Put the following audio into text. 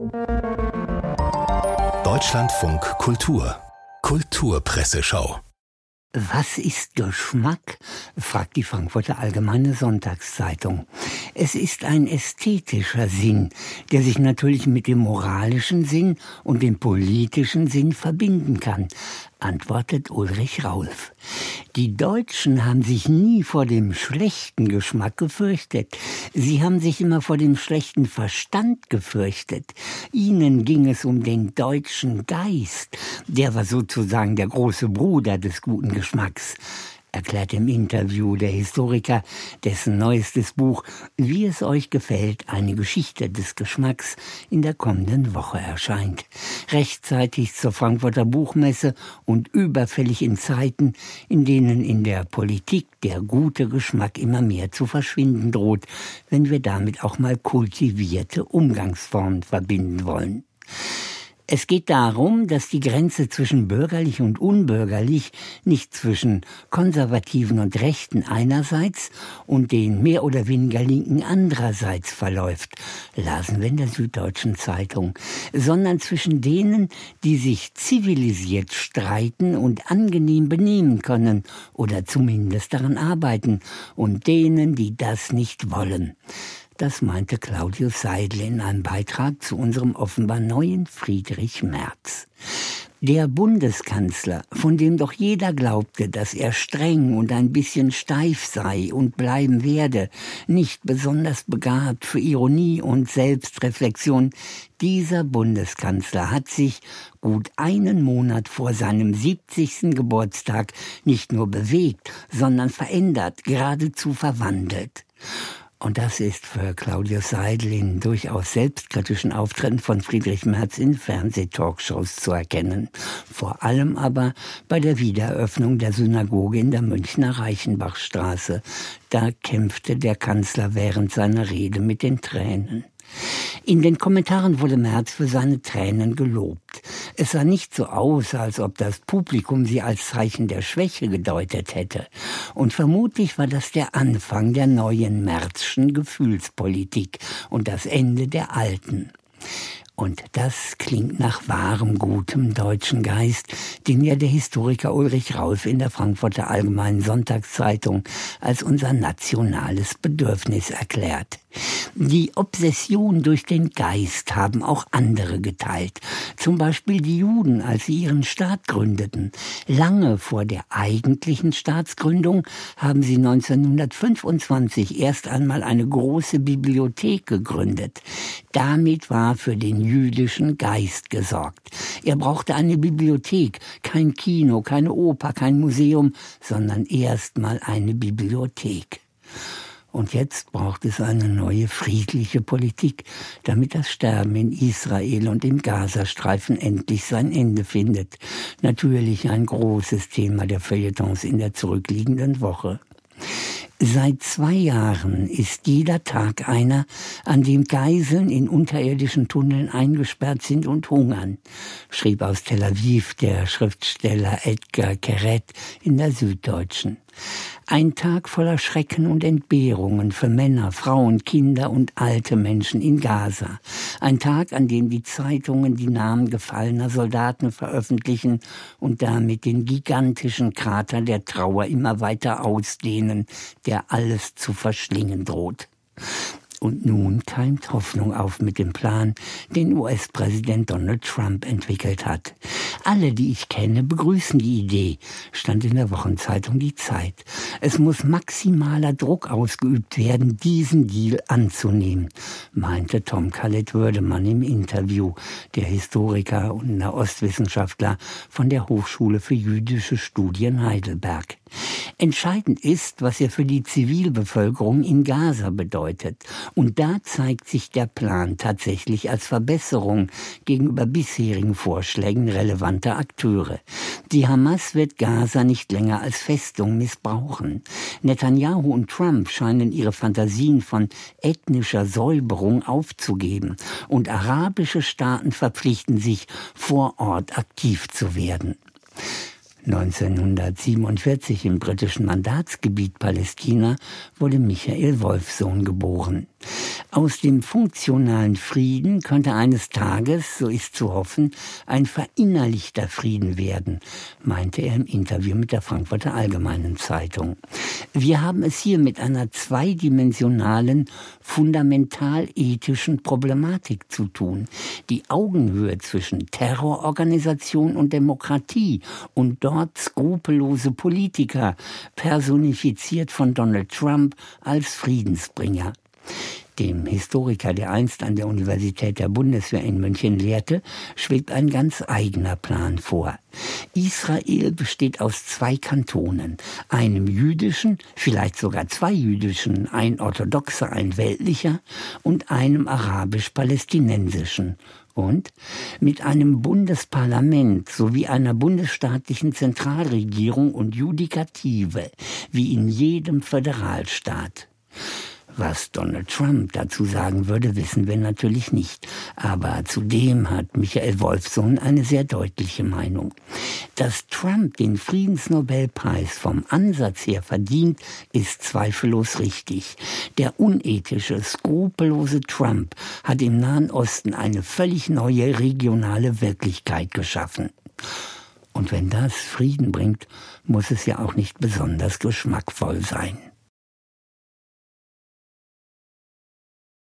Deutschlandfunk Kultur Kulturpresseschau. Was ist Geschmack? Fragt die Frankfurter Allgemeine Sonntagszeitung. Es ist ein ästhetischer Sinn, der sich natürlich mit dem moralischen Sinn und dem politischen Sinn verbinden kann, antwortet Ulrich Raulf. Die Deutschen haben sich nie vor dem schlechten Geschmack gefürchtet. Sie haben sich immer vor dem schlechten Verstand gefürchtet. Ihnen ging es um den deutschen Geist. Der war sozusagen der große Bruder des guten Geschmacks, erklärt im Interview der Historiker, dessen neuestes Buch »Wie es euch gefällt, eine Geschichte des Geschmacks« in der kommenden Woche erscheint. Rechtzeitig zur Frankfurter Buchmesse und überfällig in Zeiten, in denen in der Politik der gute Geschmack immer mehr zu verschwinden droht, wenn wir damit auch mal kultivierte Umgangsformen verbinden wollen. Es geht darum, dass die Grenze zwischen bürgerlich und unbürgerlich nicht zwischen Konservativen und Rechten einerseits und den mehr oder weniger Linken andererseits verläuft, lasen wir in der Süddeutschen Zeitung, sondern zwischen denen, die sich zivilisiert streiten und angenehm benehmen können oder zumindest daran arbeiten, und denen, die das nicht wollen. Das meinte Claudius Seidel in einem Beitrag zu unserem offenbar neuen Friedrich Merz. Der Bundeskanzler, von dem doch jeder glaubte, dass er streng und ein bisschen steif sei und bleiben werde, nicht besonders begabt für Ironie und Selbstreflexion, dieser Bundeskanzler hat sich gut einen Monat vor seinem 70. Geburtstag nicht nur bewegt, sondern verändert, geradezu verwandelt. Und das ist für Claudius Seidel in durchaus selbstkritischen Auftritten von Friedrich Merz in Fernsehtalkshows zu erkennen. Vor allem aber bei der Wiedereröffnung der Synagoge in der Münchner Reichenbachstraße. Da kämpfte der Kanzler während seiner Rede mit den Tränen. In den Kommentaren wurde Merz für seine Tränen gelobt. Es sah nicht so aus, als ob das Publikum sie als Zeichen der Schwäche gedeutet hätte. Und vermutlich war das der Anfang der neuen Merzschen Gefühlspolitik und das Ende der alten. Und das klingt nach wahrem, gutem deutschen Geist, den ja der Historiker Ulrich Raulf in der Frankfurter Allgemeinen Sonntagszeitung als unser nationales Bedürfnis erklärt. Die Obsession durch den Geist haben auch andere geteilt. Zum Beispiel die Juden, als sie ihren Staat gründeten. Lange vor der eigentlichen Staatsgründung haben sie 1925 erst einmal eine große Bibliothek gegründet. Damit war für den jüdischen Geist gesorgt. Er brauchte eine Bibliothek, kein Kino, keine Oper, kein Museum, sondern erst mal eine Bibliothek. Und jetzt braucht es eine neue friedliche Politik, damit das Sterben in Israel und im Gazastreifen endlich sein Ende findet. Natürlich ein großes Thema der Feuilletons in der zurückliegenden Woche. Seit 2 Jahren ist jeder Tag einer, an dem Geiseln in unterirdischen Tunneln eingesperrt sind und hungern, schrieb aus Tel Aviv der Schriftsteller Edgar Keret in der Süddeutschen. Ein Tag voller Schrecken und Entbehrungen für Männer, Frauen, Kinder und alte Menschen in Gaza. Ein Tag, an dem die Zeitungen die Namen gefallener Soldaten veröffentlichen und damit den gigantischen Krater der Trauer immer weiter ausdehnen, der alles zu verschlingen droht. Und nun keimt Hoffnung auf mit dem Plan, den US-Präsident Donald Trump entwickelt hat. Alle, die ich kenne, begrüßen die Idee, stand in der Wochenzeitung Die Zeit. Es muss maximaler Druck ausgeübt werden, diesen Deal anzunehmen, meinte Tom Khaled-Würdemann im Interview, der Historiker und Nahostwissenschaftler von der Hochschule für jüdische Studien Heidelberg. Entscheidend ist, was er für die Zivilbevölkerung in Gaza bedeutet. Und da zeigt sich der Plan tatsächlich als Verbesserung gegenüber bisherigen Vorschlägen relevanter Akteure. Die Hamas wird Gaza nicht länger als Festung missbrauchen. Netanyahu und Trump scheinen ihre Fantasien von ethnischer Säuberung aufzugeben. Und arabische Staaten verpflichten sich, vor Ort aktiv zu werden. 1947 im britischen Mandatsgebiet Palästina wurde Michael Wolffsohn geboren. Aus dem funktionalen Frieden könnte eines Tages, so ist zu hoffen, ein verinnerlichter Frieden werden, meinte er im Interview mit der Frankfurter Allgemeinen Zeitung. Wir haben es hier mit einer zweidimensionalen, fundamental ethischen Problematik zu tun. Die Augenhöhe zwischen Terrororganisation und Demokratie und dort skrupellose Politiker, personifiziert von Donald Trump als Friedensbringer. Dem Historiker, der einst an der Universität der Bundeswehr in München lehrte, schwebt ein ganz eigener Plan vor. Israel besteht aus 2 Kantonen, einem jüdischen, vielleicht sogar 2 jüdischen, ein orthodoxer, ein weltlicher und einem arabisch-palästinensischen. Und mit einem Bundesparlament sowie einer bundesstaatlichen Zentralregierung und Judikative, wie in jedem Föderalstaat. Was Donald Trump dazu sagen würde, wissen wir natürlich nicht. Aber zudem hat Michael Wolfsohn eine sehr deutliche Meinung. Dass Trump den Friedensnobelpreis vom Ansatz her verdient, ist zweifellos richtig. Der unethische, skrupellose Trump hat im Nahen Osten eine völlig neue regionale Wirklichkeit geschaffen. Und wenn das Frieden bringt, muss es ja auch nicht besonders geschmackvoll sein.